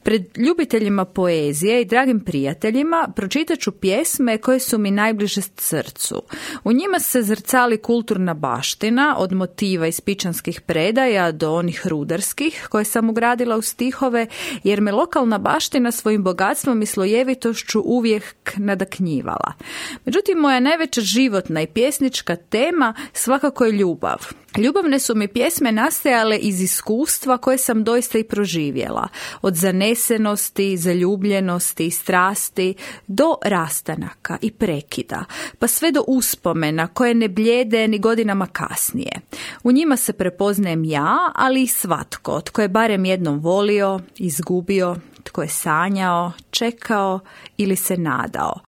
Pred ljubiteljima poezije i dragim prijateljima pročitat ću pjesme koje su mi najbliže srcu. U njima se zrcali kulturna baština, od motiva iz pičanskih predaja do onih rudarskih koje sam ugradila u stihove, jer me lokalna baština svojim bogatstvom i slojevitošću uvijek nadaknjivala. Međutim, moja najveća životna i pjesnička tema svakako je ljubav. Ljubavne su mi pjesme nastajale iz iskustva koje sam doista i proživjela. Od zanesenosti, zaljubljenosti i strasti do rastanaka i prekida, pa sve do uspomena koje ne blijede ni godinama kasnije. U njima se prepoznajem ja, ali i svatko tko je barem jednom volio, izgubio, tko je sanjao, čekao ili se nadao.